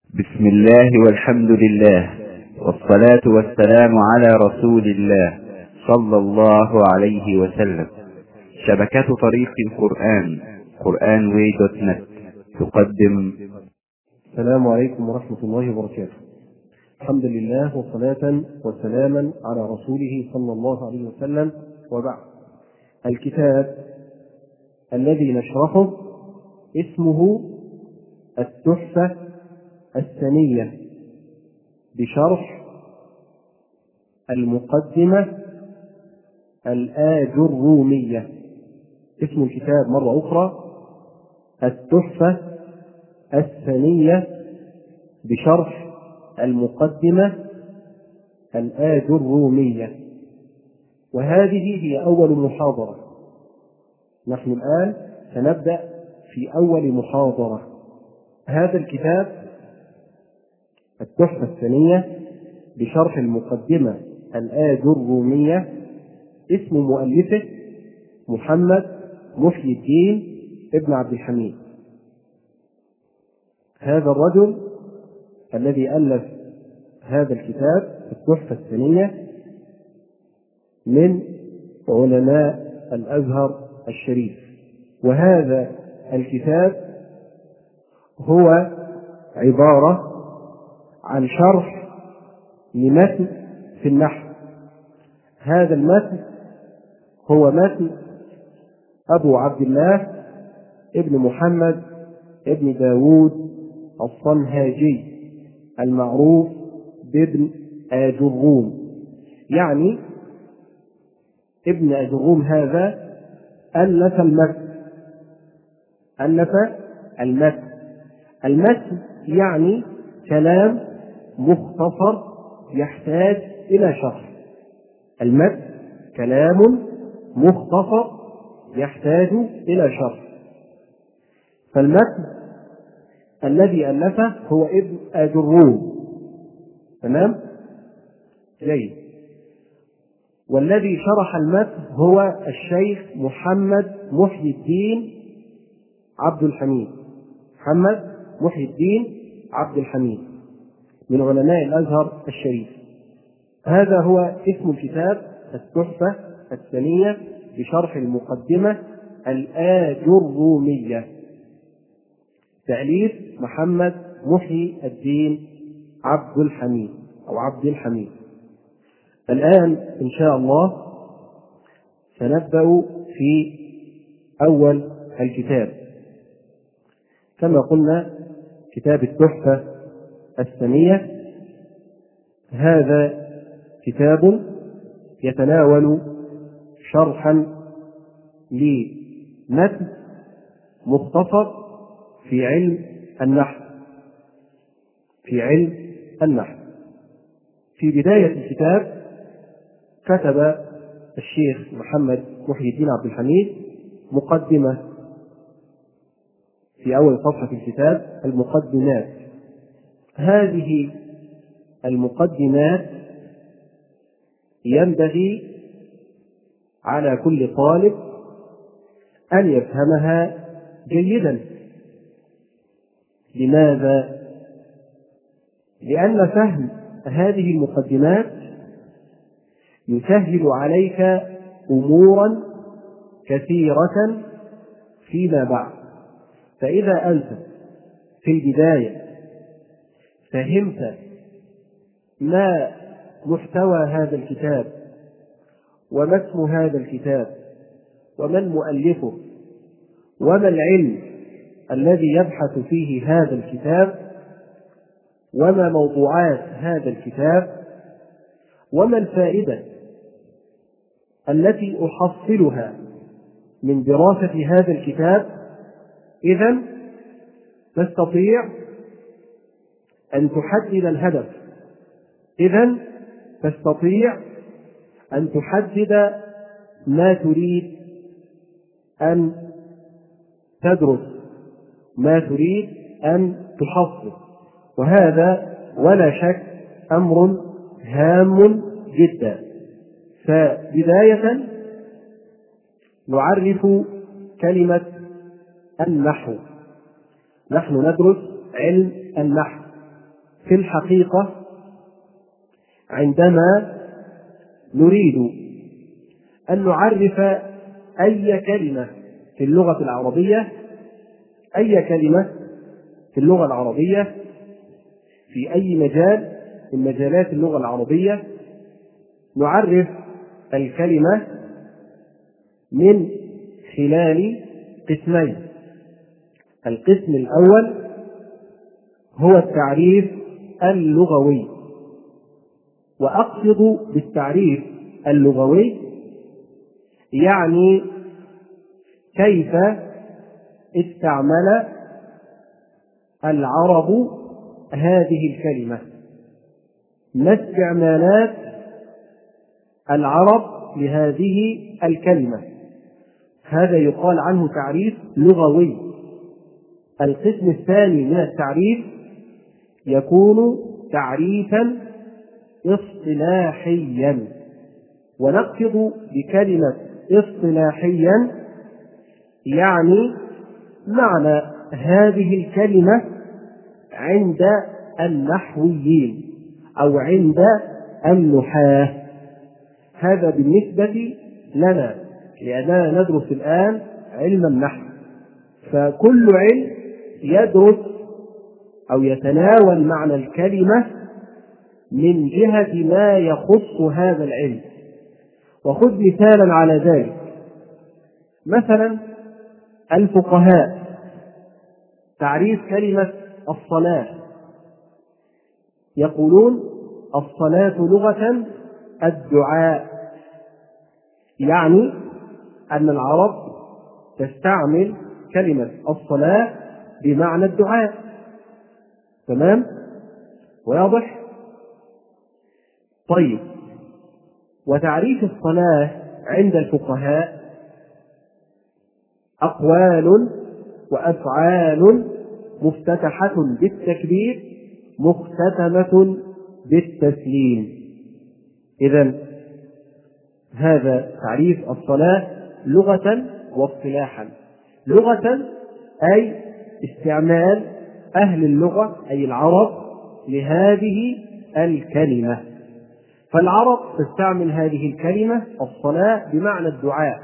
بسم الله والحمد لله والصلاة والسلام على رسول الله صلى الله عليه وسلم. شبكة طريق القرآن قرآنway.net تقدم. السلام عليكم ورحمة الله وبركاته. الحمد لله وصلاة وسلاما على رسوله صلى الله عليه وسلم، وبعد. الكتاب الذي نشرحه اسمه التحفة الثانية بشرح المقدمة الآجرومية. اسم الكتاب مرة أخرى التحفة الثانية بشرح المقدمة الآجرومية، وهذه هي أول محاضرة. نحن الآن سنبدأ في أول محاضرة. هذا الكتاب التحفة الثانية بشرح المقدمة الآجرومية اسم مؤلفه محمد محي الدين ابن عبد الحميد. هذا الرجل الذي ألف هذا الكتاب التحفة الثانية من علماء الأزهر الشريف، وهذا الكتاب هو عبارة عن شرح لمتن في النحو. هذا المتن هو متن أبو عبد الله ابن محمد ابن داود الصنهاجي المعروف بابن آجروم. يعني ابن آجروم هذا ألف المتن يعني كلام مختصر يحتاج إلى شرح. المتن كلام مختصر يحتاج إلى شرح. فالمتن الذي ألفه هو ابن آجروم، تمام؟ جيد. والذي شرح المتن هو الشيخ محمد محي الدين عبد الحميد، محمد محي الدين عبد الحميد من علماء الأزهر الشريف. هذا هو اسم الكتاب التحفة الثانية بشرح المقدمة الآجرومية، تأليف محمد محي الدين عبد الحميد أو عبد الحميد. الآن إن شاء الله سنبدأ في أول الكتاب. كما قلنا كتاب التحفة الثانية هذا كتاب يتناول شرحا لمتن مختصر في علم النحو. في بداية الكتاب كتب الشيخ محمد محي الدين عبد الحميد مقدمة في أول صفحة الكتاب، المقدمات. هذه المقدمات ينبغي على كل طالب أن يفهمها جيدا. لماذا؟ لأن فهم هذه المقدمات يسهل عليك أمورا كثيرة فيما بعد. فإذا أنت في البداية فهمت ما محتوى هذا الكتاب وما اسم هذا الكتاب ومن مؤلفه وما العلم الذي يبحث فيه هذا الكتاب وما موضوعات هذا الكتاب وما الفائدة التي أحصلها من دراسة هذا الكتاب، إذن تستطيع أن تحدد الهدف، إذن تستطيع أن تحدد ما تريد أن تدرس، ما تريد أن تحصل. وهذا ولا شك أمر هام جدا. فبداية نعرف كلمة النحو. نحن ندرس علم النحو، في الحقيقة عندما نريد أن نعرف أي كلمة في اللغة العربية، أي كلمة في اللغة العربية في أي مجال من مجالات اللغة العربية، نعرف الكلمة من خلال قسمين. القسم الأول هو التعريف اللغوي، وأقصد بالتعريف اللغوي يعني كيف استعمل العرب هذه الكلمة، ما استعمالات العرب لهذه الكلمة، هذا يقال عنه تعريف لغوي. القسم الثاني من التعريف يكون تعريفا اصطلاحيا، ونقصد بكلمة اصطلاحيا يعني معنى هذه الكلمة عند النحويين أو عند النحاة. هذا بالنسبة لنا لأننا ندرس الآن علم النحو، فكل علم يدرس أو يتناول معنى الكلمة من جهة ما يخص هذا العلم. وخذ مثالا على ذلك، مثلا الفقهاء تعريف كلمة الصلاة، يقولون الصلاة لغة الدعاء، يعني أن العرب تستعمل كلمة الصلاة بمعنى الدعاء. تمام؟ واضح؟ طيب، وتعريف الصلاة عند الفقهاء أقوال وأفعال مفتتحة بالتكبير مختتمة بالتسليم. إذن هذا تعريف الصلاة لغة واصطلاحا. لغة أي استعمال أهل اللغة أي العرب لهذه الكلمة، فالعرب تستعمل هذه الكلمة الصلاة بمعنى الدعاء.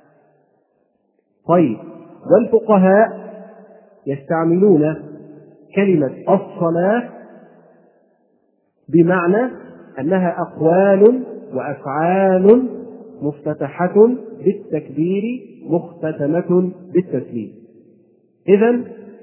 طيب، والفقهاء يستعملون كلمة الصلاة بمعنى أنها أقوال وأفعال مفتتحة بالتكبير مختتمة بالتسليم. إذن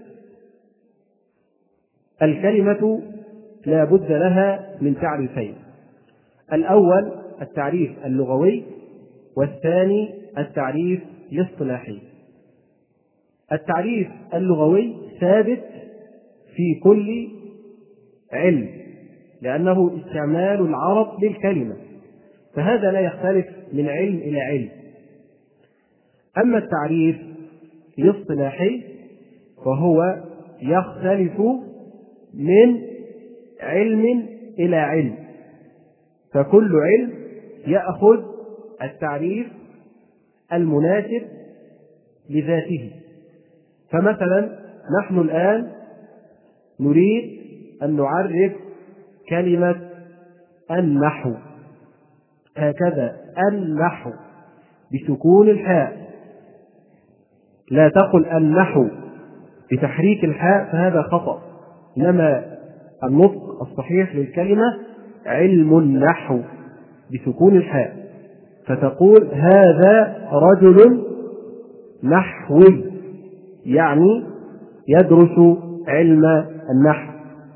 الكلمة لا بد لها من تعريفين، الأول التعريف اللغوي، والثاني التعريف الاصطلاحي. التعريف اللغوي ثابت في كل علم لأنه استعمال العرب للكلمة، فهذا لا يختلف من علم إلى علم. أما التعريف الاصطلاحي فهو يختلف من علم إلى علم، فكل علم يأخذ التعريف المناسب لذاته. فمثلا نحن الآن نريد أن نعرف كلمة النحو، هكذا النحو بسكون الحاء، لا تقل النحو بتحريك الحاء فهذا خطأ، إنما النطق الصحيح للكلمة علم النحو بسكون الحاء، فتقول هذا رجل نحوي، يعني يدرس علم النحو.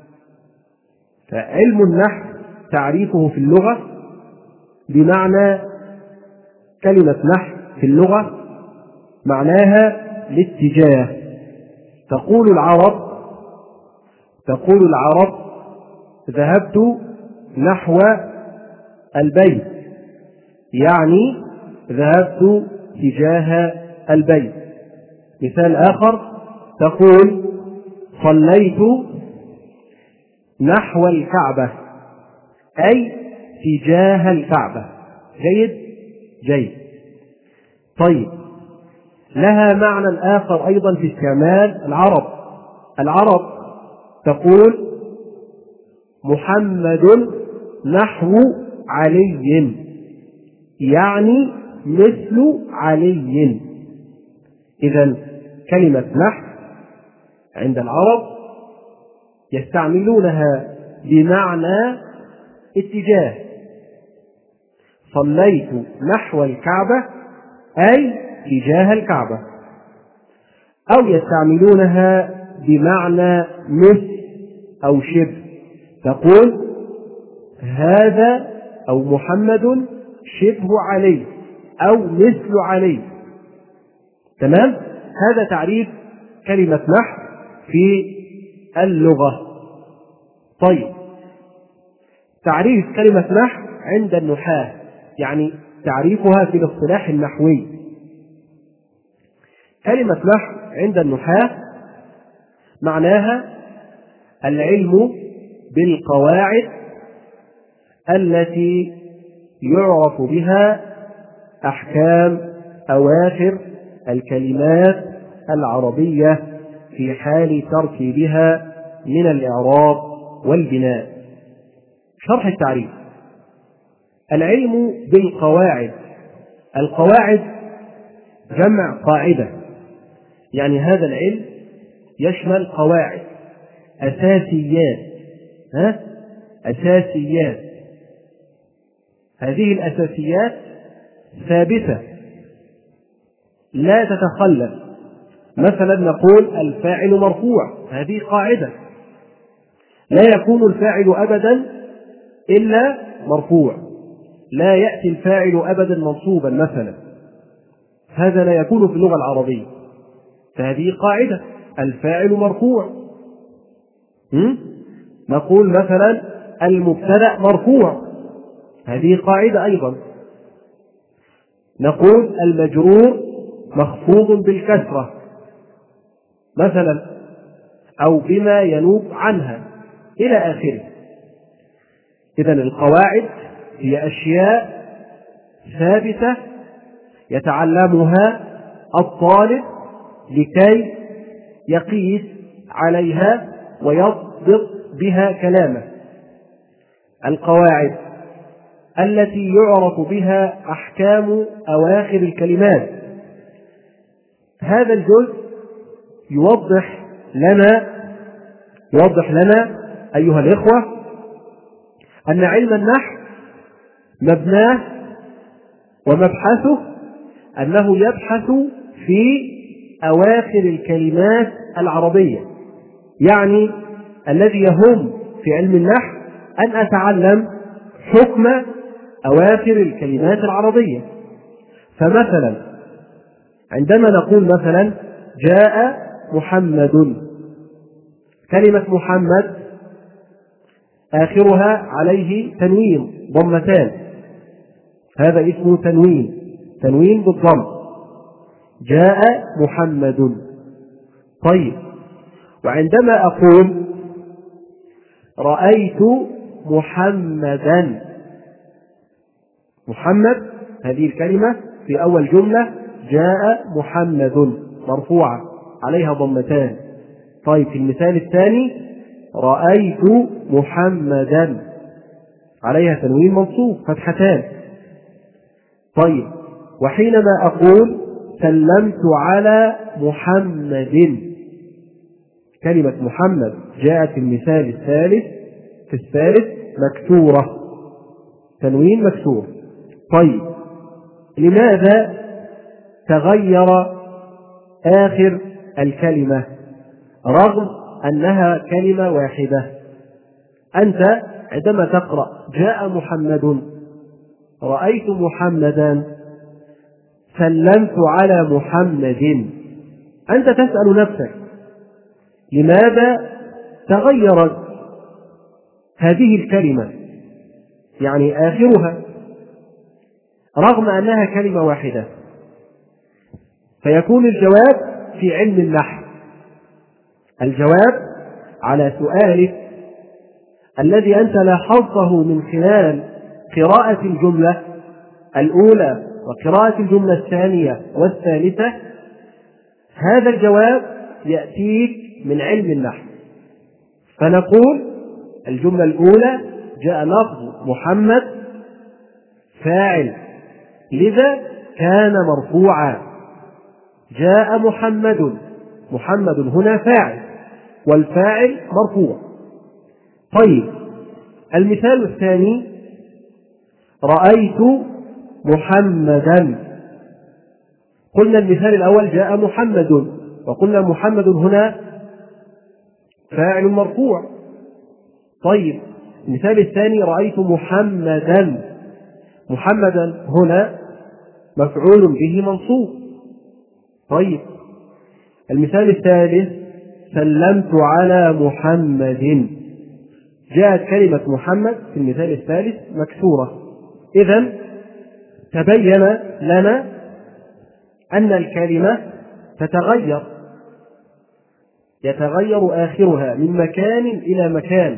فعلم النحو تعريفه في اللغة بمعنى كلمة نحو في اللغة معناها الاتجاه. تقول العرب ذهبت نحو البيت، يعني ذهبت تجاه البيت. مثال آخر تقول صليت نحو الكعبة، أي تجاه الكعبة. جيد. طيب، لها معنى آخر أيضا في استعمال العرب تقول محمد نحو علي، يعني مثل علي. إذن كلمة نحو عند العرب يستعملونها بمعنى اتجاه. صليت نحو الكعبة أي تجاه الكعبة، أو يستعملونها بمعنى مثل أو شبه، تقول هذا أو محمد شبه علي أو مثل علي. تمام؟ هذا تعريف كلمة نحو في اللغة. طيب، تعريف كلمة نحو عند النحاة، يعني تعريفها في الاصطلاح النحوي. كلمة نحو عند النحاة معناها العلم بالقواعد التي يعرف بها أحكام أواخر الكلمات العربية في حال تركيبها من الإعراب والبناء. شرح التعريف: العلم بالقواعد. القواعد جمع قاعدة، يعني هذا العلم يشمل قواعد، أساسيات. أساسيات، هذه الأساسيات ثابتة لا تتخلف. مثلا نقول الفاعل مرفوع، هذه قاعدة، لا يكون الفاعل أبدا إلا مرفوع، لا يأتي الفاعل أبدا منصوبا مثلا، هذا لا يكون في اللغة العربية، فهذه قاعدة، الفاعل مرفوع. نقول مثلا المبتدأ مرفوع، هذه قاعدة أيضا. نقول المجرور مخفوض بالكسرة مثلا، أو بما ينوب عنها إلى آخره. إذن القواعد هي أشياء ثابتة يتعلمها الطالب لكي يقيس عليها ويضبط بها كلامه. القواعد التي يعرف بها أحكام أواخر الكلمات. هذا الجزء يوضح لنا أيها الإخوة أن علم النحو مبناه ومبحثه أنه يبحث في أواخر الكلمات العربية، يعني الذي يهم في علم النحو أن أتعلم حكم أواخر الكلمات العربية. فمثلا عندما نقول مثلا جاء محمد، كلمة محمد آخرها عليه تنوين ضمتان، هذا اسمه تنوين بالضم، جاء محمد. طيب، وعندما أقول رأيت محمدا، محمد هذه الكلمة في أول جملة جاء محمد مرفوعة عليها ضمتان. طيب، في المثال الثاني رأيت محمدا عليها تنوين منصوب فتحتان. طيب، وحينما أقول سلمت على محمد، كلمة محمد جاءت في المثال الثالث مكسورة، تنوين مكسور. طيب، لماذا تغير آخر الكلمة رغم أنها كلمة واحدة؟ أنت عندما تقرأ جاء محمد، رأيت محمدا، سلمت على محمد، أنت تسأل نفسك لماذا تغيرت هذه الكلمة، يعني آخرها، رغم أنها كلمة واحدة؟ فيكون الجواب في علم النحو، الجواب على سؤالك الذي أنت لاحظته من خلال قراءة الجملة الأولى وقراءة الجملة الثانية والثالثة، هذا الجواب يأتيك من علم النحو. فنقول الجملة الأولى جاء لفظ محمد فاعل، لذا كان مرفوعا. جاء محمد، محمد هنا فاعل والفاعل مرفوع. طيب المثال الثاني رأيت محمدا. قلنا المثال الأول جاء محمد، وقلنا محمد هنا فاعل مرفوع. طيب المثال الثاني رأيت محمدا، محمدا هنا مفعول به منصوب. طيب المثال الثالث سلمت على محمد، جاءت كلمة محمد في المثال الثالث مكسورة. إذن تبين لنا أن الكلمة تتغير، يتغير آخرها من مكان إلى مكان.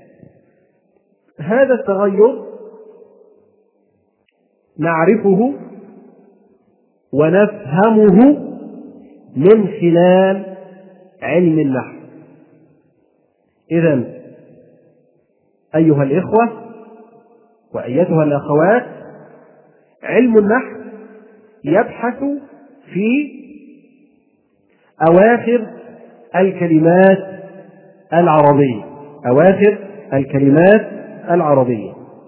هذا التغير نعرفه ونفهمه من خلال علم النحو. إذن أيها الإخوة وأيتها الأخوات، علم النحو يبحث في أواخر الكلمات العربية، أواخر الكلمات العربية.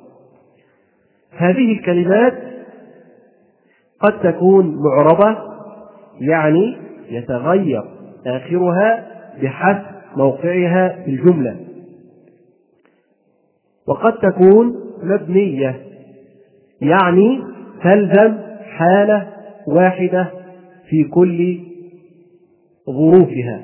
هذه الكلمات قد تكون معربة، يعني يتغير آخرها بحسب موقعها في الجملة، وقد تكون مبنية، يعني تلزم حالة واحدة في كل ظروفها،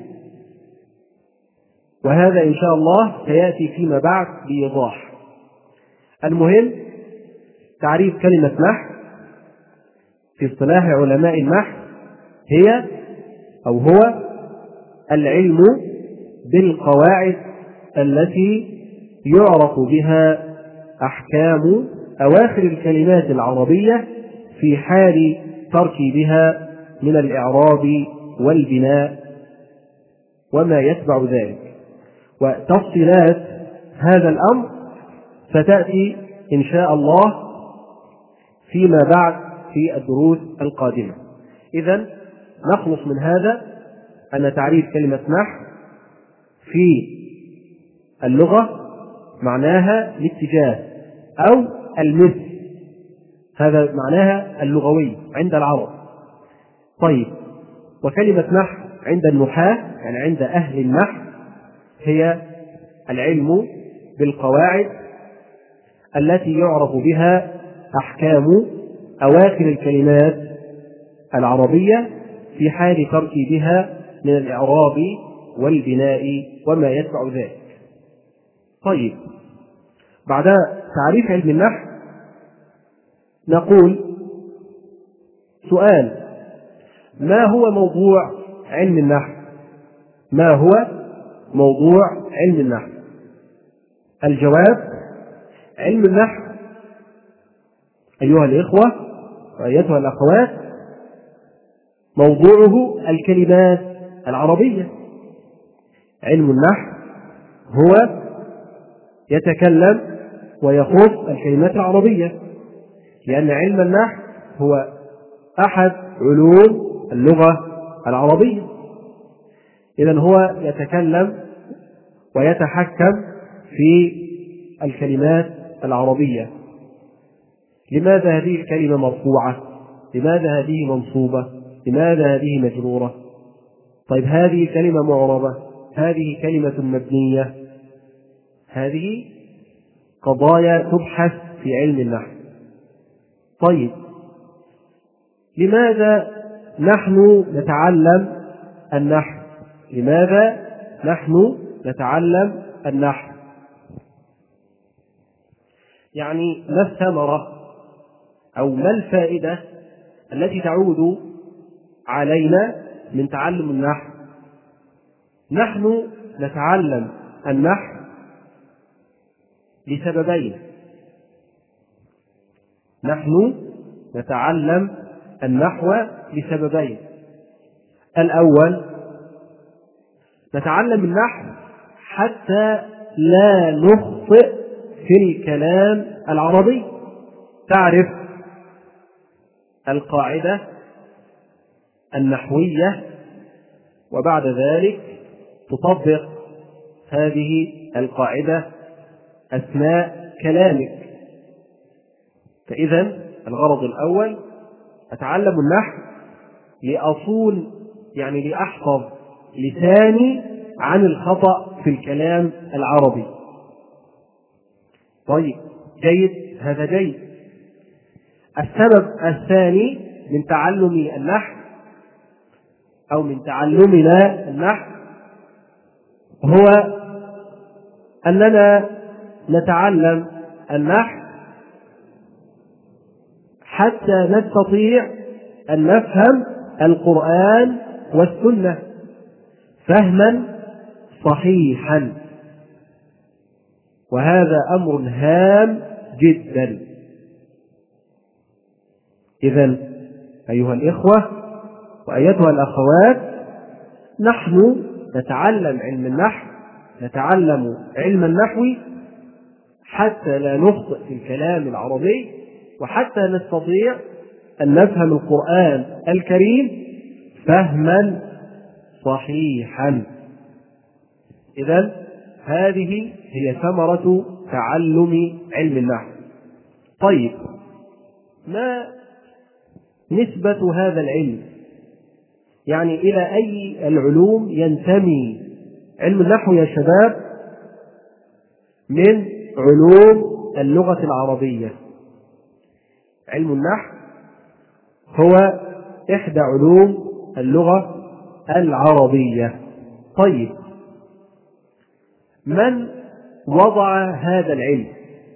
وهذا إن شاء الله سيأتي فيما بعد بإيضاح. المهم تعريف كلمة نحو في اصطلاح علماء النحو هي أو هو العلم بالقواعد التي يعرف بها أحكام أواخر الكلمات العربية في حال تركيبها من الإعراب والبناء وما يتبع ذلك. وتفصيلات هذا الأمر ستأتي إن شاء الله فيما بعد في الدروس القادمة. إذن نخلص من هذا أن تعريف كلمة نحو في اللغة معناها الاتجاه أو المثل، هذا معناها اللغوي عند العرب. طيب وكلمة نحو عند النحاة، يعني عند أهل النحو، هي العلم بالقواعد التي يعرف بها أحكام أواخر الكلمات العربية في حال تركيبها من الإعراب والبناء وما يتبع ذلك. طيب بعد تعريف علم النحو نقول سؤال: ما هو موضوع علم النحو؟ ما هو موضوع علم النحو؟ الجواب: علم النحو أيها الإخوة وأيتها الأخوات موضوعه الكلمات العربية. علم النحو هو يتكلم ويخص الكلمات العربية، لأن علم النحو هو أحد علوم اللغة العربية. إذن هو يتكلم ويتحكم في الكلمات العربية. لماذا هذه الكلمة مرفوعة؟ لماذا هذه منصوبة؟ لماذا هذه مجرورة؟ طيب هذه كلمة معربة، هذه كلمة مبنية، هذه قضايا تبحث في علم النحو. طيب لماذا نحن نتعلم النحو؟ لماذا نحن نتعلم النحو؟ يعني ما الثمرة أو ما الفائدة التي تعود علينا من تعلم النحو؟ نحن نتعلم النحو لسببين. نحن نتعلم النحو لسببين: الأول نتعلم النحو حتى لا نخطئ في الكلام العربي. تعرف القاعدة النحوية وبعد ذلك تطبق هذه القاعدة أثناء كلامك. فإذا الغرض الأول أتعلم النحو لأصول، يعني لأحفظ لساني عن الخطأ في الكلام العربي. طيب جيد، هذا جيد. السبب الثاني من تعلم النحو أو من تعلمنا النحو هو أننا نتعلم النحو حتى نستطيع أن نفهم القرآن والسنة فهما صحيحا، وهذا أمر هام جدا. إذن أيها الإخوة وأيتها الأخوات، نحن نتعلم علم النحو، نتعلم علم النحو حتى لا نخطئ في الكلام العربي، وحتى نستطيع أن نفهم القرآن الكريم فهما صحيحا. إذن هذه هي ثمرة تعلم علم النحو. طيب، ما نسبة هذا العلم؟ يعني إلى أي العلوم ينتمي علم النحو يا شباب؟ من علوم اللغة العربية. علم النحو هو إحدى علوم اللغة العربية. طيب، من وضع هذا العلم؟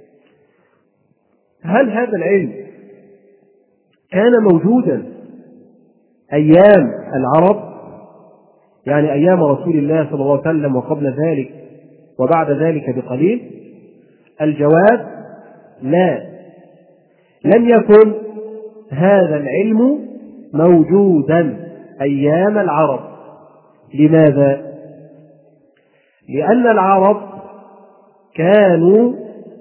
هل هذا العلم كان موجودا أيام العرب، يعني أيام رسول الله صلى الله عليه وسلم وقبل ذلك وبعد ذلك بقليل؟ الجواب لا، لم يكن هذا العلم موجودا أيام العرب. لماذا؟ لأن العرب كانوا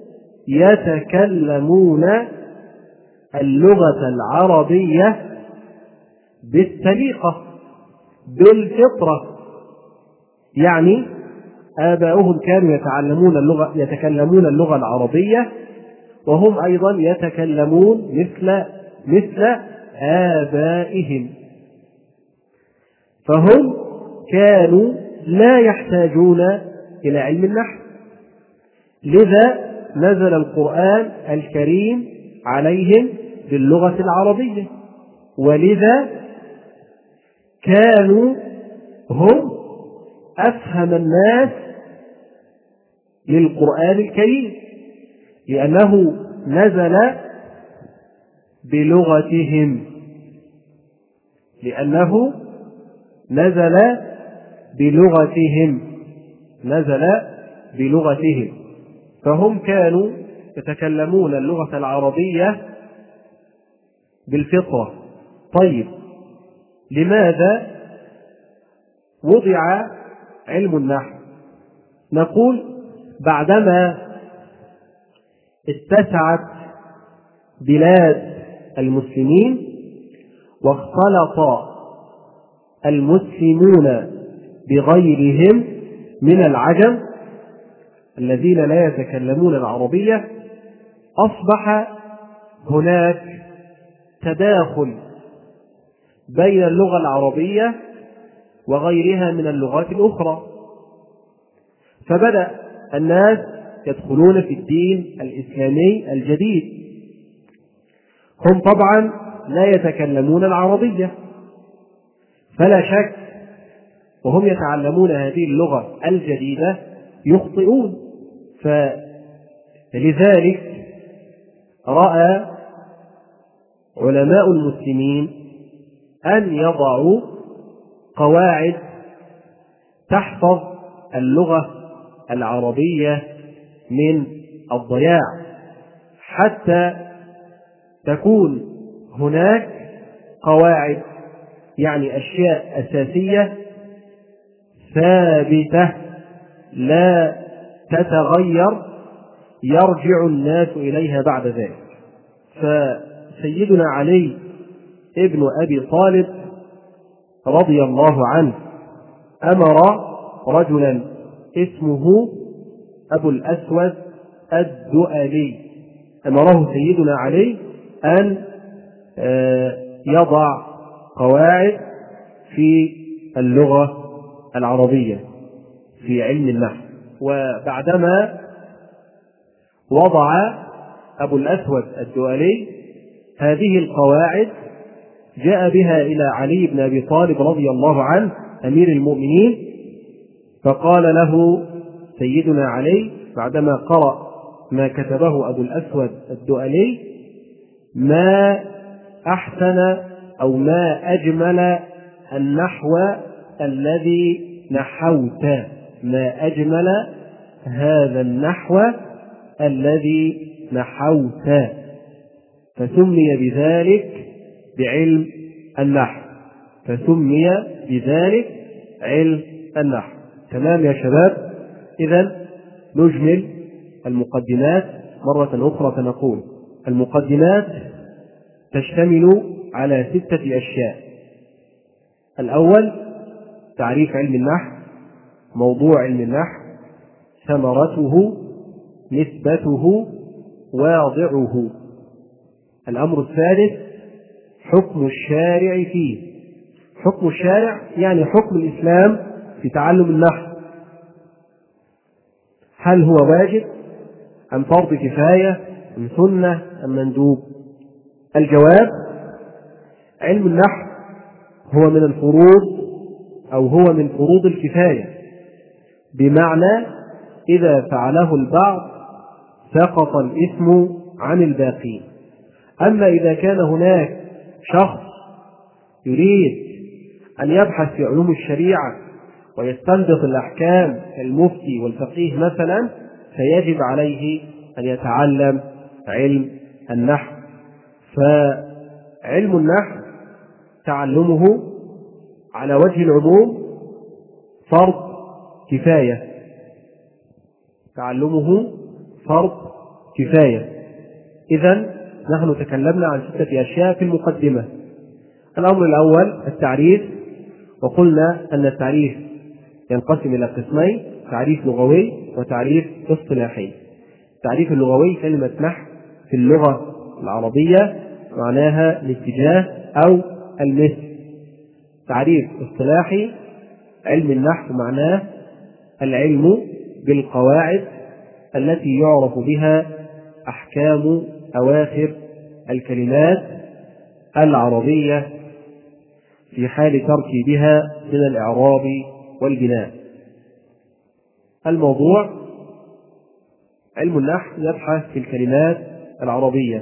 يتكلمون اللغة العربية بالسليقة بالفطرة، يعني آباؤهم كانوا يتكلمون اللغة العربية وهم أيضا يتكلمون مثل آبائهم، فهم كانوا لا يحتاجون إلى علم النحو. لذا نزل القرآن الكريم عليهم باللغة العربية، ولذا كانوا هم أفهم الناس للقرآن الكريم، لأنه نزل بلغتهم، نزل بلغتهم، فهم كانوا يتكلمون اللغة العربية بالفطرة. طيب، لماذا وضع علم النحو؟ نقول بعدما اتسعت بلاد المسلمين واختلط المسلمون بغيرهم من العجم الذين لا يتكلمون العربية، أصبح هناك تداخل بين اللغة العربية وغيرها من اللغات الأخرى، فبدأ الناس يدخلون في الدين الإسلامي الجديد. هم طبعا لا يتكلمون العربية، فلا شك وهم يتعلمون هذه اللغة الجديدة يخطئون. فلذلك رأى علماء المسلمين أن يضعوا قواعد تحفظ اللغة العربية من الضياع، حتى تكون هناك قواعد، يعني أشياء أساسية ثابتة لا تتغير يرجع الناس إليها بعد ذلك. فسيدنا علي ابن أبي طالب رضي الله عنه أمر رجلا اسمه أبو الأسود الدؤلي، أمره سيدنا علي أن يضع قواعد في اللغة العربية في علم النحو. وبعدما وضع أبو الأسود الدؤلي هذه القواعد جاء بها إلى علي بن أبي طالب رضي الله عنه أمير المؤمنين، فقال له سيدنا علي بعدما قرأ ما كتبه أبو الأسود الدؤلي: ما أحسن أو ما أجمل النحو الذي نحوت، ما أجمل هذا النحو الذي نحوت، فسمي بذلك بعلم النحو، فسمي بذلك علم النحو. تمام يا شباب؟ إذن نجمل المقدمات مرة أخرى فنقول: المقدمات تشتمل على 6 أشياء. الأول تعريف علم النحو، موضوع علم النحو، ثمرته، نسبته، واضعه. الأمر الثالث حكم الشارع فيه. حكم الشارع يعني حكم الإسلام في تعلم النحو، هل هو واجب أم فرض كفاية أم سنة أم مندوب؟ الجواب: علم النحو هو من الفروض أو هو من فروض الكفاية، بمعنى إذا فعله البعض سقط الإثم عن الباقين. أما إذا كان هناك شخص يريد أن يبحث في علوم الشريعة ويستنبط الأحكام كالمفتي والفقيه مثلا، فيجب عليه أن يتعلم علم النحو. فعلم النحو تعلمه على وجه العموم فرض كفاية، تعلمه فرض كفاية. إذن نحن تكلمنا عن 6 أشياء في المقدمة. الأمر الأول التعريف، وقلنا أن التعريف ينقسم إلى قسمين: تعريف لغوي وتعريف اصطلاحي. التعريف اللغوي كلمة نحو في اللغة العربية معناها الاتجاه أو المثل. تعريف اصطلاحي علم النحو معناه العلم بالقواعد التي يعرف بها أحكام أواخر الكلمات العربية في حال تركيبها من الإعراب والبناء. الموضوع علم النحو يبحث في الكلمات العربية.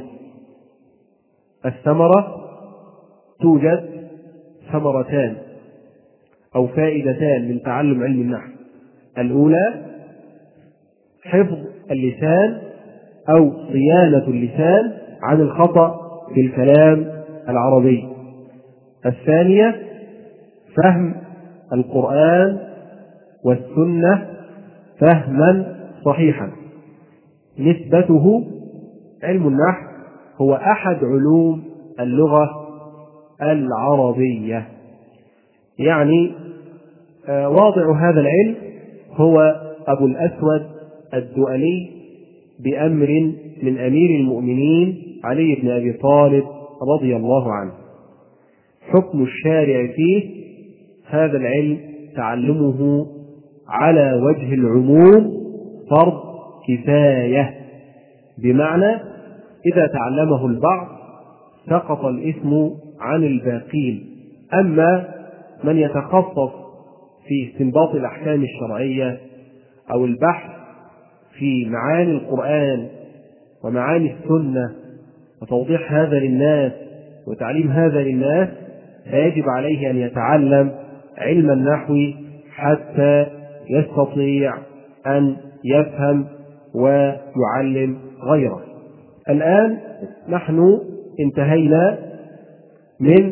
الثمرة توجد ثمرتان أو فائدتان من تعلم علم النحو: الأولى حفظ اللسان أو صيانة اللسان عن الخطأ في الكلام العربي. الثانية فهم القرآن والسنة فهما صحيحا. نسبته علم النحو هو أحد علوم اللغة العربية، يعني واضع هذا العلم هو أبو الأسود الدؤلي بأمر من أمير المؤمنين علي بن أبي طالب رضي الله عنه. حكم الشارع فيه هذا العلم تعلمه على وجه العموم فرض كفاية، بمعنى إذا تعلمه البعض سقط الإثم عن الباقين. أما من يتخصص في استنباط الأحكام الشرعية أو البحث في معاني القرآن ومعاني السنة وتوضيح هذا للناس وتعليم هذا للناس، فيجب عليه أن يتعلم علم النحو حتى يستطيع أن يفهم ويعلم غيره. الآن نحن انتهينا من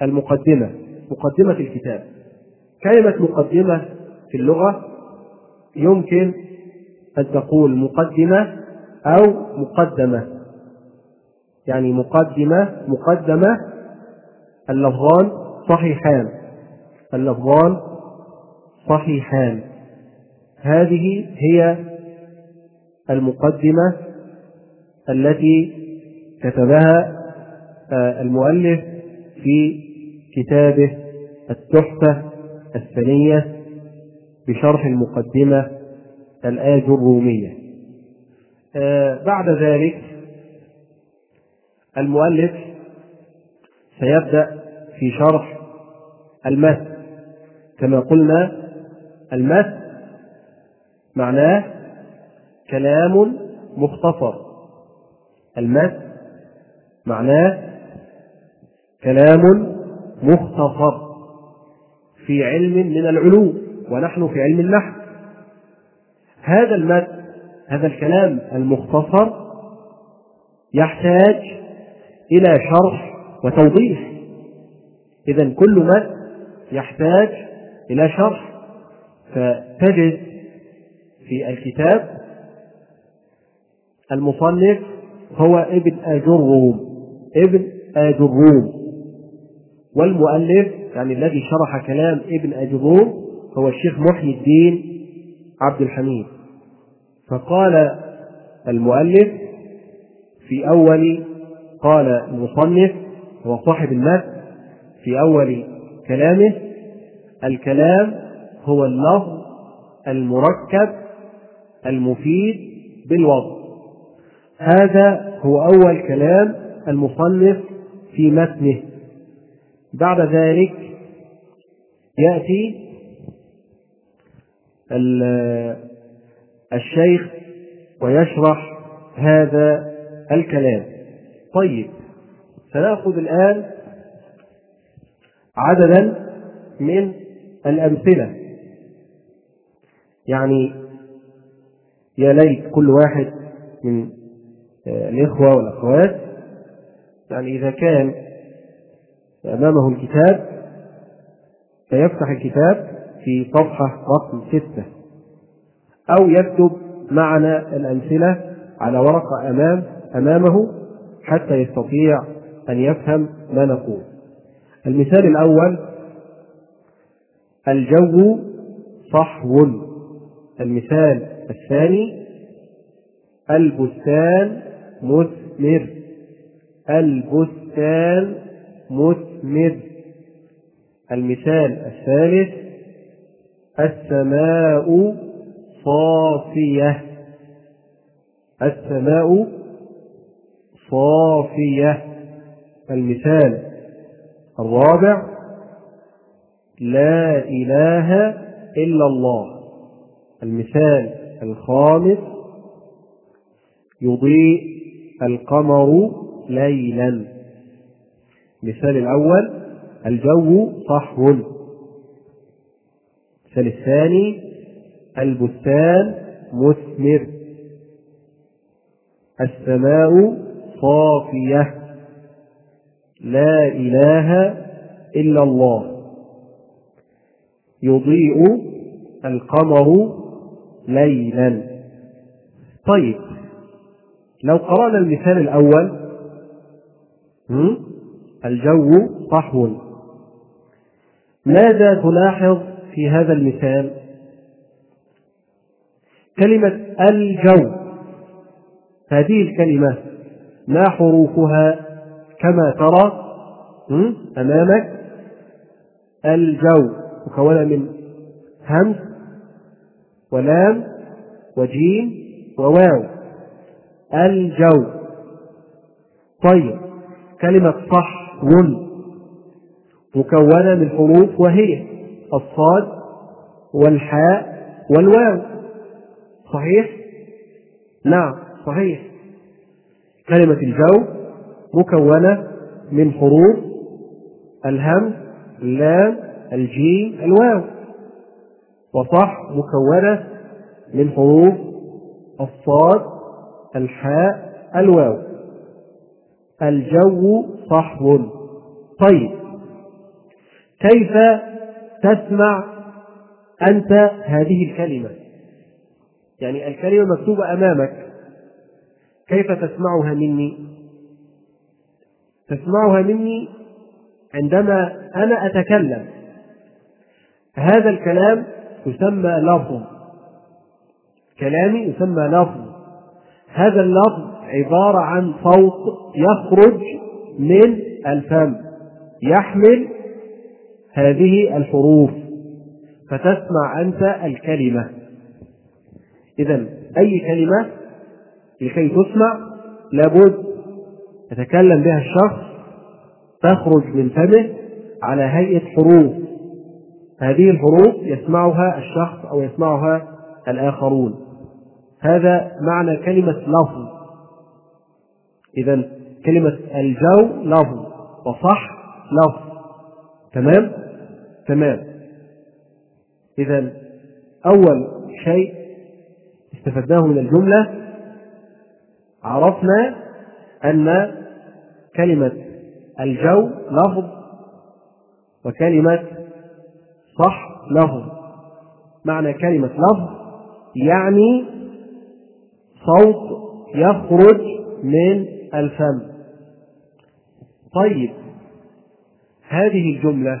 المقدمة، مقدمة الكتاب. كلمة مقدمة في اللغة يمكن أن تقول مقدمة أو مقدمة، يعني مقدمة اللفظان صحيحان. هذه هي المقدمة التي كتبها المؤلف في كتابه التحفة الثانية بشرح المقدمة الآجرومية. بعد ذلك المؤلف سيبدأ في شرح المتن. كما قلنا المتن معناه كلام مختصر، المتن معناه كلام مختصر في علم من العلوم، ونحن في علم النحو. هذا المتن، هذا الكلام المختصر يحتاج إلى شرح وتوضيح. إذن كل متن يحتاج إلى شرح، فتجد في الكتاب المصنف هو ابن آجروم، والمؤلف يعني الذي شرح كلام ابن آجروم هو الشيخ محي الدين عبد الحميد. فقال المؤلف في أول، قال المصنف هو صاحب المتن في أول كلامه: الكلام هو اللفظ المركب المفيد بالوضع. هذا هو أول كلام المصنف في متنه. بعد ذلك يأتي الشيخ ويشرح هذا الكلام. طيب، سنأخذ الآن عددا من الأمثلة. يعني يا ليت كل واحد من الإخوة والأخوات يعني إذا كان أمامه الكتاب فيفتح الكتاب في صفحة رقم 6، أو يكتب معنا الأمثلة على ورقة أمامه حتى يستطيع أن يفهم ما نقول. المثال الأول: الجو صحو. المثال الثاني: البستان مثمر. المثال الثالث: السماء صافية. المثال الرابع: لا إله إلا الله. المثال الخامس: يضيء القمر ليلا. المثال الأول: الجو صحو. المثال الثاني: البستان مثمر. السماء صافية. لا إله إلا الله. يضيء القمر ليلا. طيب، لو قرأنا المثال الأول: الجو صحو، ماذا تلاحظ في هذا المثال؟ كلمة الجو، هذه الكلمة ما حروفها كما ترى أمامك؟ الجو مكونة من همز ولام وجيم وواو. الجو. طيب، كلمة صحو مكونة من حروف، وهي الصاد والحاء والواو. صحيح؟ نعم صحيح. كلمة الجو مكونة من حروف الهمز، اللام، الجيم، الواو. وصح مكونة من حروف الصاد، الحاء، الواو. الجو صحو. طيب، كيف تسمع أنت هذه الكلمة؟ يعني الكلمة مكتوبة أمامك، كيف تسمعها مني؟ تسمعها مني عندما أنا أتكلم. هذا الكلام يسمى لفظ، كلامي يسمى لفظ. هذا اللفظ عبارة عن صوت يخرج من الفم يحمل هذه الحروف، فتسمع أنت الكلمة. إذن أي كلمة لكي تسمع لابد يتكلم بها الشخص، تخرج من فمه على هيئة حروف. هذه الحروف يسمعها الشخص أو يسمعها الآخرون. هذا معنى كلمة لفظ. إذن كلمة الجو لفظ وصح لفظ. تمام. إذن أول شيء استفدناه من الجملة، عرفنا أن كلمة الجو لفظ وكلمة صح لفظ. معنى كلمة لفظ يعني صوت يخرج من الفم. طيب، هذه الجملة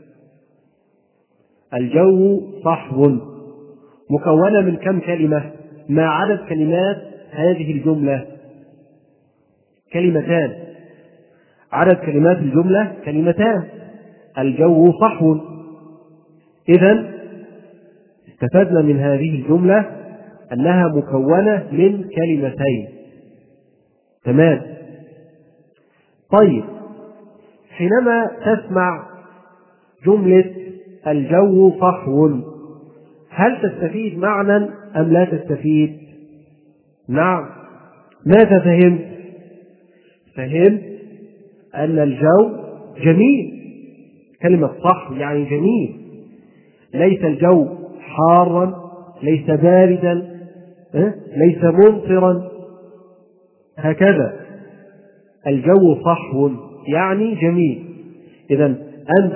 الجو صحو مكونة من كم كلمة؟ ما عدد كلمات هذه الجملة؟ كلمتان. عدد كلمات الجملة كلمتان، الجو صحو. إذن استفدنا من هذه الجملة أنها مكونة من كلمتين. تمام. طيب، حينما تسمع جملة الجو صحو هل تستفيد معنى أم لا تستفيد؟ نعم. ماذا فهمت؟ فهمت أن الجو جميل. كلمة صح يعني جميل، ليس الجو حارا، ليس باردا، ليس ممطرا، هكذا. الجو صحو يعني جميل. إذن أنت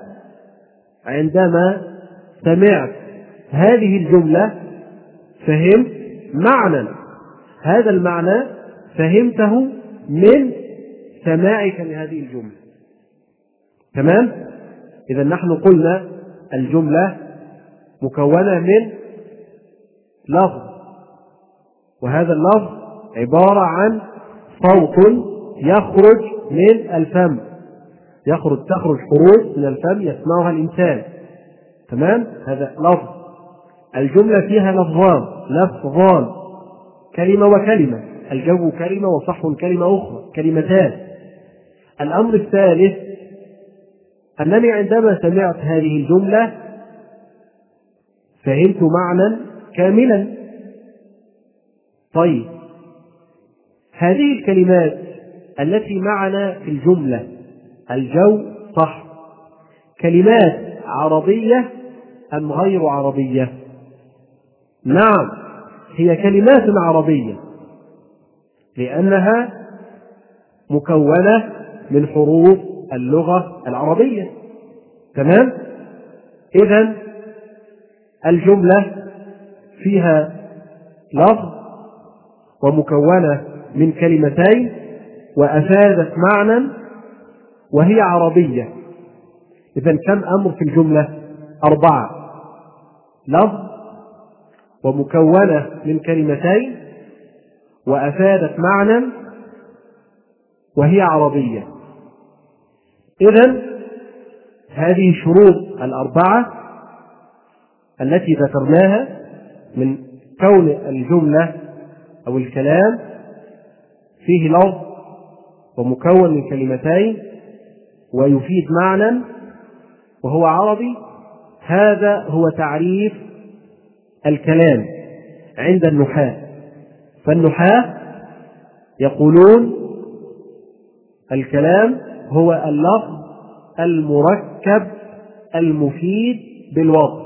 عندما سمعت هذه الجملة فهمت معنى، هذا المعنى فهمته من سماعك لهذه الجملة. تمام؟ إذن نحن قلنا الجملة مكونة من لفظ، وهذا اللفظ عبارة عن صوت يخرج من الفم، تخرج حروف من الفم يسمعها الإنسان. تمام؟ هذا لفظ. الجملة فيها لفظان، كلمة وكلمة. الجو كلمة وصح كلمة أخرى، كلمتان. الأمر الثالث أنني عندما سمعت هذه الجملة فهمت معنى كاملا. طيب، هذه الكلمات التي معنا في الجملة الجو صح كلمات عربية أم غير عربية؟ نعم، هي كلمات عربية لأنها مكونة من حروف اللغة العربية. تمام؟ إذن الجملة فيها لفظ ومكونة من كلمتين وأفادت معنى وهي عربية. إذن كم أمر في الجملة؟ 4: لفظ ومكونة من كلمتين وأفادت معنى وهي عربية. إذن هذه الشروط 4 التي ذكرناها من كون الجملة أو الكلام فيه لفظ ومكون من كلمتين ويفيد معنى وهو عربي، هذا هو تعريف الكلام عند النحاة. فالنحاة يقولون الكلام هو اللفظ المركب المفيد بالوضع.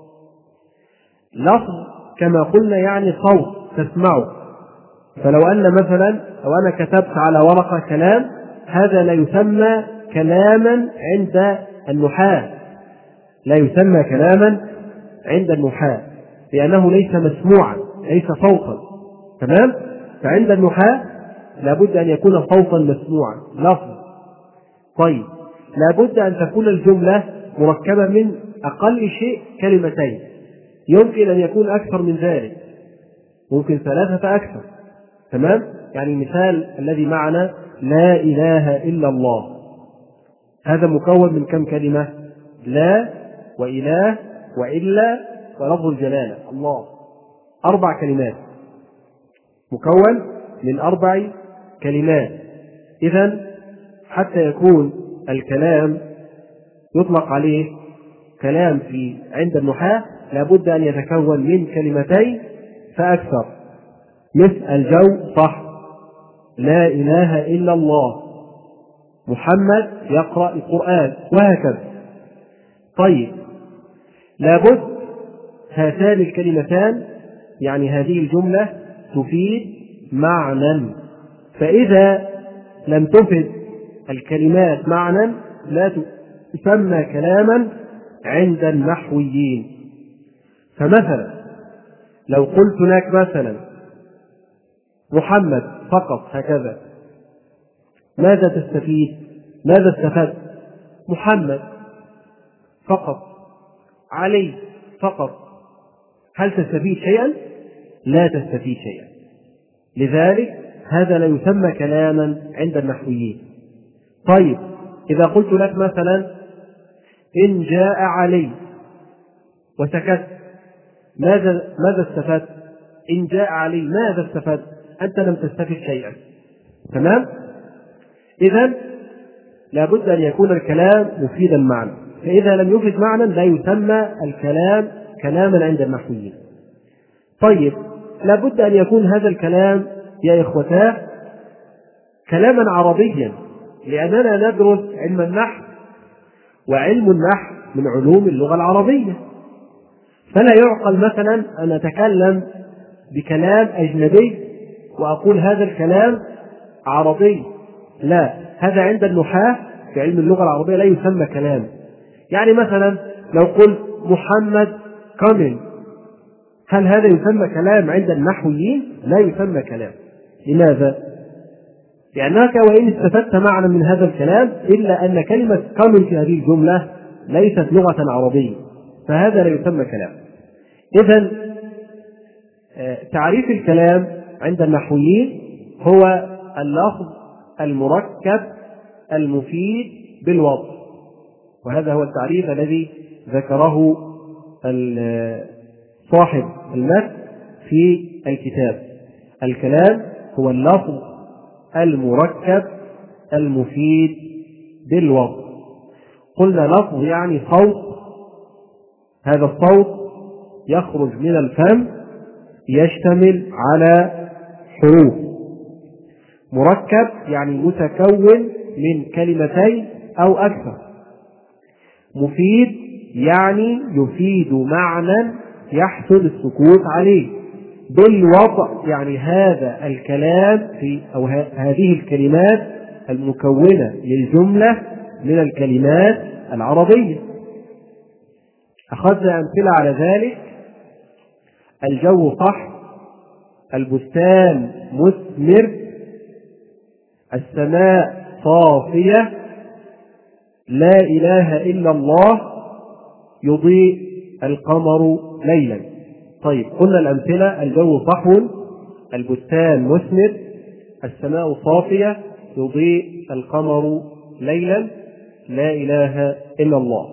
لفظ كما قلنا يعني صوت تسمعه. فلو أن مثلا أو أنا كتبت على ورقة كلام، هذا لا يسمى كلاما عند النحاة، لا يسمى كلاما عند النحاة لأنه ليس مسموعا. ليس صوتا. تمام؟ فعند النحاة لابد أن يكون صوتا مسموعا لفظ. طيب لابد أن تكون الجملة مركبة من أقل شيء كلمتين، يمكن أن يكون أكثر من ذلك، ممكن 3 أكثر. تمام؟ يعني المثال الذي معنا لا إله إلا الله، هذا مكون من كم كلمة؟ لا وإله وإلا ولفظ الجلالة الله، 4 كلمات، مكون من 4 كلمات. إذن حتى يكون الكلام يطلق عليه كلام عند النحاة لابد أن يتكون من 2 فأكثر، مثل الجو صح، لا إله إلا الله، محمد يقرأ القرآن، وهكذا. طيب لابد هاتان الكلمتان، يعني هذه الجملة تفيد معنى، فإذا لم تفد الكلمات معنى لا تسمى كلاما عند النحويين. فمثلا لو قلت لك مثلا محمد فقط هكذا، ماذا تستفيد؟ ماذا استفدت؟ محمد فقط، علي فقط، هل تستفيد شيئا؟ لا تستفيد شيئا. لذلك هذا لا يسمى كلاما عند النحويين. طيب إذا قلت لك مثلا إن جاء علي وسكت، ماذا استفدت؟ إن جاء علي ماذا استفدت؟ أنت لم تستفد شيئا. تمام؟ إذن لابد أن يكون الكلام مفيدا معنى، فإذا لم يفد معنى لا يسمى الكلام كلاما عند النحويين. طيب لابد أن يكون هذا الكلام يا إخوتاه كلاما عربيا، لأننا ندرس علم النحو، وعلم النحو من علوم اللغة العربية، فلا يعقل مثلا أن أتكلم بكلام أجنبي وأقول هذا الكلام عربي، لا، هذا عند النحاة في علم اللغة العربية لا يسمى كلام. يعني مثلا لو قلت محمد coming، هل هذا يسمى كلام عند النحويين؟ لا يسمى كلام. لماذا؟ لأنك وإن استفدت معنى من هذا الكلام إلا أن كلمة coming في هذه الجملة ليست لغة عربية، فهذا لا يسمى كلام. إذن تعريف الكلام عند النحويين هو اللفظ المركب المفيد بالوضع، وهذا هو التعريف الذي ذكره صاحب المتن في الكتاب. الكلام هو اللفظ المركب المفيد بالوضع. قلنا لفظ يعني صوت، هذا الصوت يخرج من الفم يشتمل على حروف. مركب يعني متكون من 2 أو أكثر. مفيد يعني يفيد معنى يحصل السكوت عليه. بالوضع يعني هذا الكلام أو هذه الكلمات المكونة للجملة من الكلمات العربية. أخذنا أمثلة على ذلك: الجو صح، البستان مثمر، السماء صافية، لا إله إلا الله، يضيء القمر ليلا. طيب قلنا الأمثلة: الجو صحو، البستان مثمر، السماء صافية، يضيء القمر ليلا، لا إله إلا الله.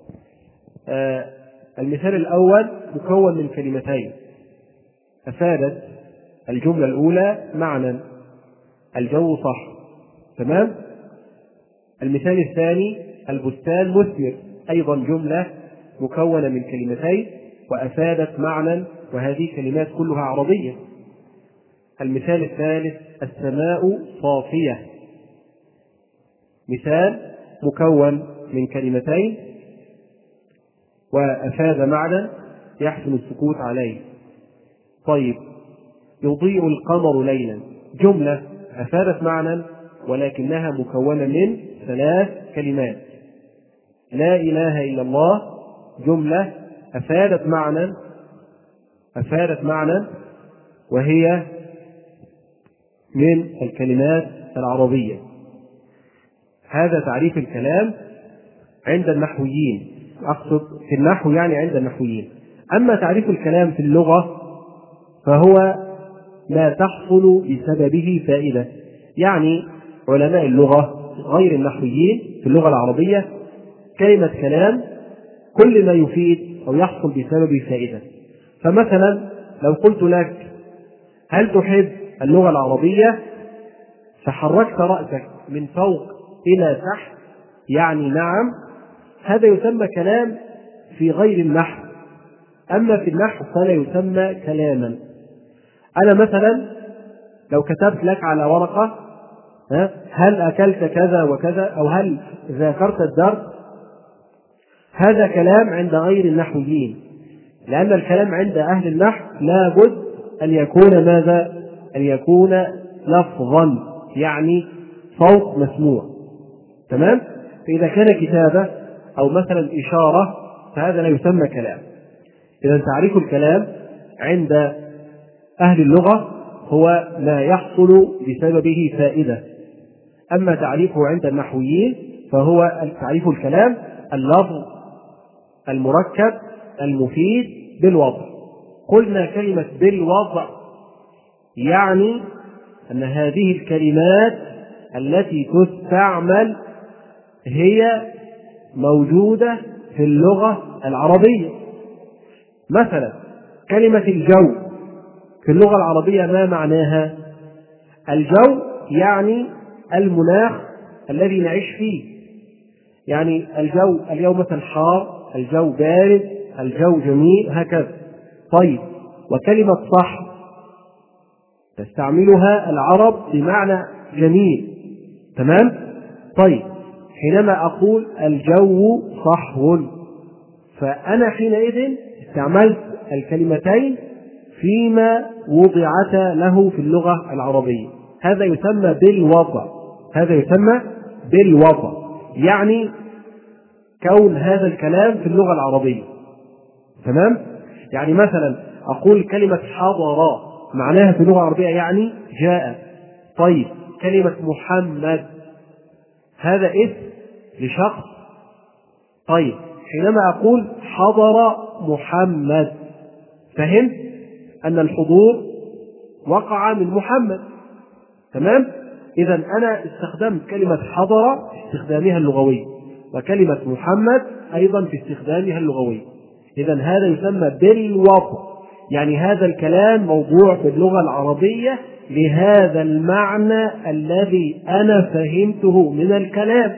المثال الأول مكون من 2 أفادت الجملة الأولى معنى، الجو صح. تمام؟ المثال الثاني البستان مثمر، أيضا جملة مكونة من 2 وأفادت معنى، وهذه كلمات كلها عربية. المثال الثالث السماء صافية، مثال مكون من 2 وأفاد معنى يحسن السكوت عليه. طيب يضيء القمر ليلا، جملة أفادت معنى ولكنها مكونة من 3 كلمات. لا إله إلا الله، جملة أفادت معنى وهي من الكلمات العربية. هذا تعريف الكلام عند النحويين، أقصد في النحو يعني عند النحويين. أما تعريف الكلام في اللغة فهو ما تحصل بسببه فائدة. يعني علماء اللغة غير النحويين في اللغة العربية كلمة كلام كل ما يفيد أو يحصل بسببه فائدة. فمثلا لو قلت لك هل تحب اللغة العربية، فحركت رأسك من فوق إلى تحت يعني نعم، هذا يسمى كلام في غير النحو. أما في النحو فلا يسمى كلاما. أنا مثلا لو كتبت لك على ورقة هل أكلت كذا وكذا أو هل ذاكرت الدرس، هذا كلام عند غير النحويين، لأن الكلام عند أهل النحو لا بد أن يكون ماذا؟ أن يكون لفظا، يعني صوت مسموع. تمام؟ فإذا كان كتابة أو مثلا إشارة فهذا لا يسمى كلام. إذا تعريف الكلام عند أهل اللغة هو ما يحصل بسببه فائدة. أما تعريفه عند النحويين فهو تعريف الكلام اللفظ المركب المفيد بالوضع. قلنا كلمة بالوضع يعني أن هذه الكلمات التي تستعمل هي موجودة في اللغة العربية. مثلا كلمة الجو في اللغة العربية ما معناها؟ الجو يعني المناخ الذي نعيش فيه، يعني الجو اليوم مثلا حار، الجو بارد، الجو جميل، هكذا. طيب وكلمة صح تستعملها العرب بمعنى جميل. تمام؟ طيب حينما أقول الجو صحو فأنا حينئذ استعملت الكلمتين فيما وضعتا له في اللغة العربية. هذا يسمى بالوضع، هذا يسمى بالوضع، يعني كون هذا الكلام في اللغة العربية. تمام؟ يعني مثلا أقول كلمة حضر معناها في اللغة العربية يعني جاء. طيب كلمة محمد هذا اسم لشخص. طيب حينما أقول حضر محمد فهمت أن الحضور وقع من محمد. تمام؟ إذا أنا استخدمت كلمة حضر في استخدامها اللغوي وكلمة محمد أيضا في استخدامها اللغوي. إذا هذا يسمى بالوضع، يعني هذا الكلام موضوع في اللغة العربية لهذا المعنى الذي أنا فهمته من الكلام.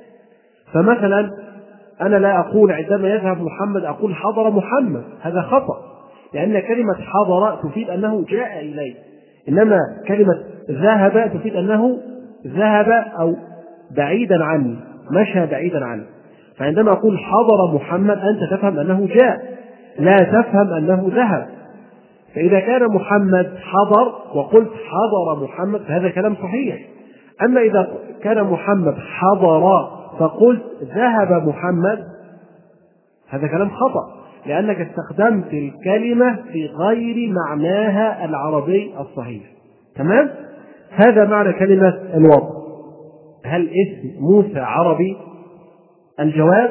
فمثلا أنا لا أقول عندما يذهب محمد أقول حضر محمد، هذا خطأ، لأن كلمة حضر تفيد أنه جاء إليه، إنما كلمة ذهب تفيد أنه ذهب أو بعيدا عني، مشى بعيدا عني. فعندما أقول حضر محمد أنت تفهم أنه جاء، لا تفهم أنه ذهب. فإذا كان محمد حضر وقلت حضر محمد فهذا كلام صحيح. أما إذا كان محمد حضر فقلت ذهب محمد هذا كلام خطأ، لأنك استخدمت الكلمة في غير معناها العربي الصحيح. تمام؟ هذا معنى كلمة الوضع. هل اسم موسى عربي؟ الجواب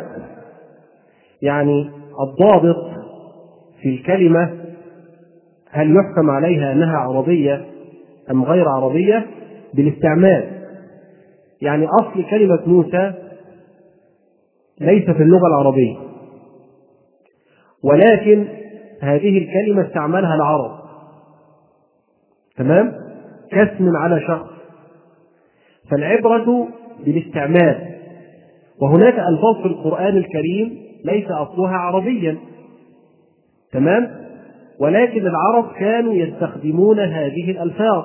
يعني الضابط في الكلمة هل يحكم عليها أنها عربية أم غير عربية بالاستعمال. يعني أصل كلمة موسى ليس في اللغة العربية، ولكن هذه الكلمة استعملها العرب. تمام؟ كاسم على شخص. فالعبرة بالاستعمال. وهناك ألفاظ في القرآن الكريم ليس أصلها عربيا. تمام؟ ولكن العرب كانوا يستخدمون هذه الألفاظ،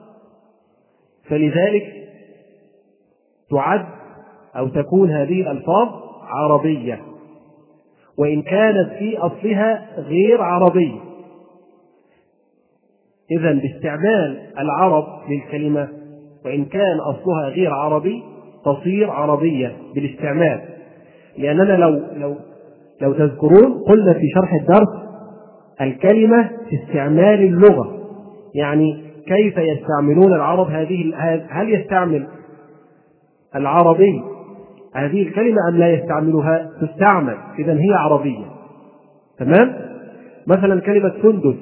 فلذلك تعد أو تكون هذه الألفاظ عربية وإن كانت في أصلها غير عربية. إذن باستعمال العرب للكلمة وإن كان أصلها غير عربي تصير عربية بالاستعمال. لأننا لو تذكرون قلنا في شرح الدرس الكلمة في استعمال اللغة، يعني كيف يستعملون العرب هل يستعمل العربي هذه الكلمة أم لا يستعملها؟ تستعمل، إذن هي عربية. تمام؟ مثلا كلمة سندس،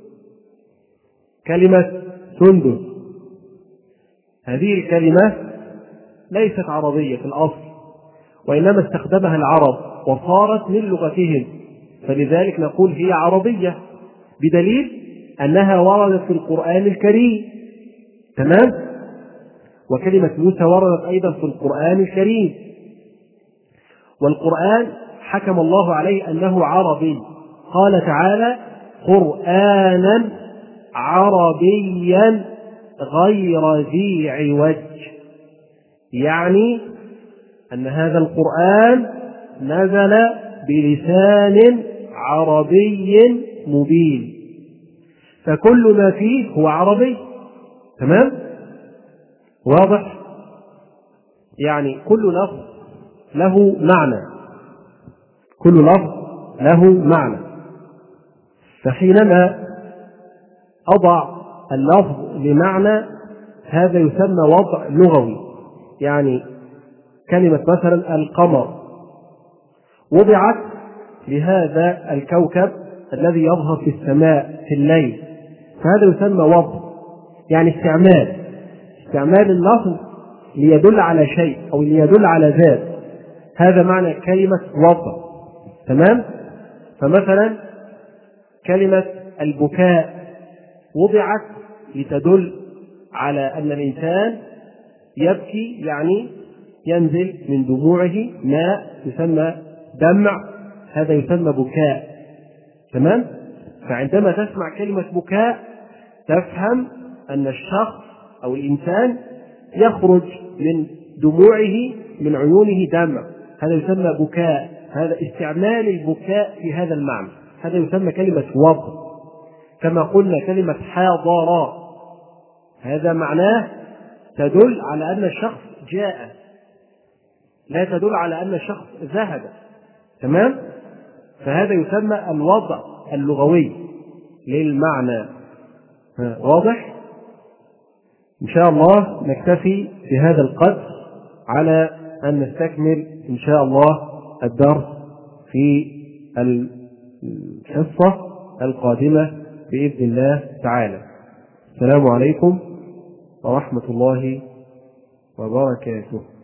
كلمة سندس هذه الكلمة ليست عربية في الأصل، وإنما استخدمها العرب وصارت من لغتهم، فلذلك نقول هي عربية، بدليل أنها وردت في القرآن الكريم. تمام؟ وكلمة موسى وردت أيضا في القرآن الكريم، والقرآن حكم الله عليه أنه عربي، قال تعالى قرآنا عربيا غير ذي عوج، يعني أن هذا القرآن نزل بلسان عربي مبين، فكل ما فيه هو عربي. تمام؟ واضح؟ يعني كل لفظ له معنى، كل لفظ له معنى. فحينما أضع اللفظ لمعنى هذا يسمى وضع لغوي. يعني كلمة مثلا القمر وضعت لهذا الكوكب الذي يظهر في السماء في الليل، فهذا يسمى وضع، يعني استعمال اللفظ ليدل على شيء أو ليدل على ذات، هذا معنى كلمة وضع. تمام؟ فمثلا كلمة البكاء وضعت لتدل على أن الإنسان يبكي، يعني ينزل من دموعه ماء يسمى دمع، هذا يسمى بكاء. تمام؟ فعندما تسمع كلمة بكاء تفهم أن الشخص أو الإنسان يخرج من دموعه من عيونه دمع، هذا يسمى بكاء، هذا استعمال البكاء في هذا المعنى، هذا يسمى كلمة وضع. كما قلنا كلمة حاضر هذا معناه تدل على أن الشخص جاء، لا تدل على أن الشخص ذهب. تمام؟ فهذا يسمى الوضع اللغوي للمعنى. واضح؟ إن شاء الله نكتفي بهذا القدر على أن نستكمل إن شاء الله الدرس في الحصة القادمة بإذن الله تعالى. السلام عليكم ورحمة الله وبركاته.